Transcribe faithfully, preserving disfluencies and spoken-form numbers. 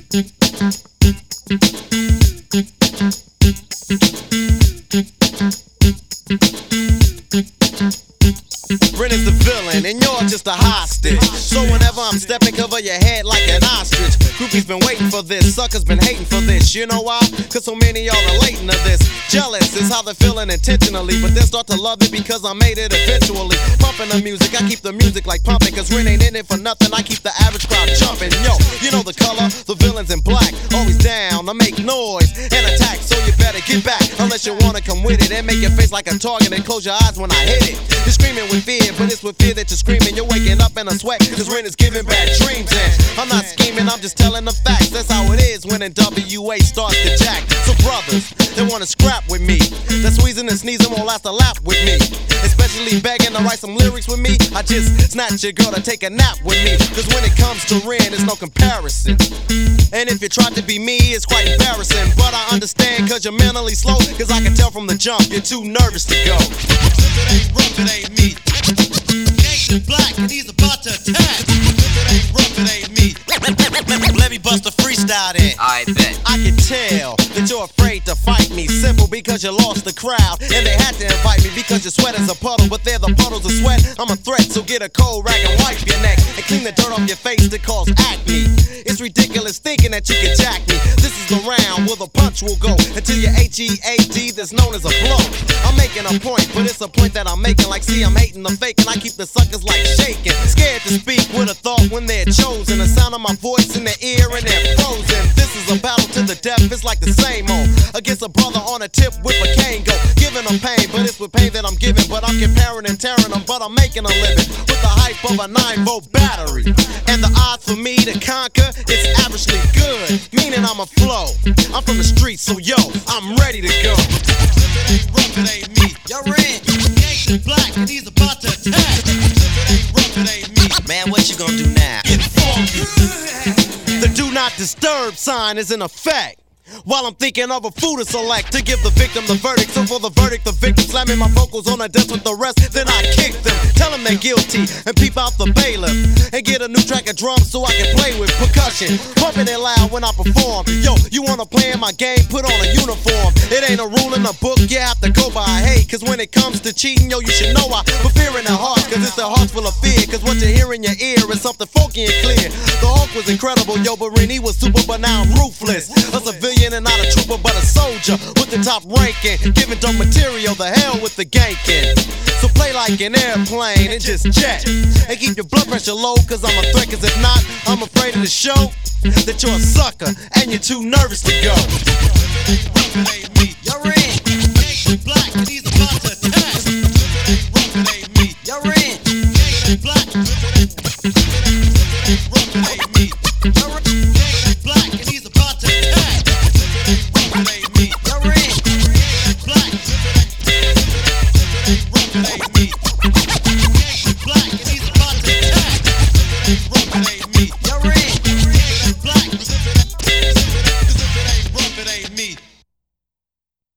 Ren is the villain and you're just a hostage. So whenever I'm stepping, cover your head like an ostrich. Groupies been waiting for this, suckers been hating for this. You know why? Cause so many y'all relating to this. Jealous is how they're feeling intentionally, but then start to love it because I made it eventually. Pumping the music, I keep the music like pumping. Cause Ren ain't in it for nothing, I keep the average crowd jumping. Yo, you know the color, the villain's in black. Always down, I make noise and attack. So you better get back, unless you wanna come with it. And make your face like a target and close your eyes when I hit it. You're screaming with fear, but it's with fear that you're screaming. You're waking up in a sweat, cause Ren is giving bad dreams. And I'm not scheming, I'm just telling the facts. That's how it is when in W A starts to jack. So brothers, they wanna scrap with me. That squeezing and sneezing won't last a lap with me. Especially begging to write some lyrics with me. I just snatch your girl to take a nap with me. Cause when it comes to Ren, there's no comparison. And if you try to be me, it's quite embarrassing. But I understand cause you're mentally slow. Cause I can tell from the jump, you're too nervous to go. If it ain't rough, it ain't me. Gang is black and he's about to attack. If it ain't rough, it ain't me. Let me bust a freestyle then. I bet. I can tell that you're afraid to fight me. Simple because you lost the crowd. And they had to invite me because your sweat is a puddle. But they're the puddles of sweat. I'm a threat, so get a cold rag and wipe your neck. And clean the dirt off your face to cause acne. It's ridiculous thinking that you can jack me. This is the round where the punch will go until your H E A D that's known as a blow. I'm making a point, but it's a point that I'm making. Like, see, I'm hating the fake, and I keep the suckers like shaking. Scared to speak with a thought when they're chosen. The sound of my voice in their ear and they're frozen. This is a battle to the death, it's like the same old. Against a brother on a tip with a cane go. Giving them pain, but it's with pain that I'm giving. But I'm comparing and tearing them, but I'm making a living. With the hype of a nine volt battery. And the odds for me to conquer, it's averagely good. Meaning I'm a flow. I'm from the streets, so yo, I'm ready to go. If it ain't rough, it ain't me. Yo, Ren. Gang is black and he's about to attack. If it ain't rough, it ain't me. Man, what you gonna do now? Get funky. The do not disturb sign is in effect. While I'm thinking of a food to select to give the victim the verdict. So for the verdict, the victim slamming my vocals on the desk with the rest. Then I kick them, tell them they're guilty, and peep out the bailiff. And get a new track of drums so I can play with percussion. Pumping it loud when I perform. Yo, you wanna play in my game? Put on a uniform. It ain't a rule in the book, you have to go by hate. Cause when it comes to cheating, yo, you should know I put fear in their hearts. Cause it's their hearts full of fear. Cause what you hear in your ear is something funky and clear. The Hulk was incredible, yo, but Ren, he was super, but now I'm ruthless. A civilian and not a trooper, but a soldier with the top ranking, giving dope material, the hell with the ganking. So play like an airplane and just jet, and keep your blood pressure low, cause I'm a threat. Cause if not, I'm afraid of the show that you're a sucker and you're too nervous to go.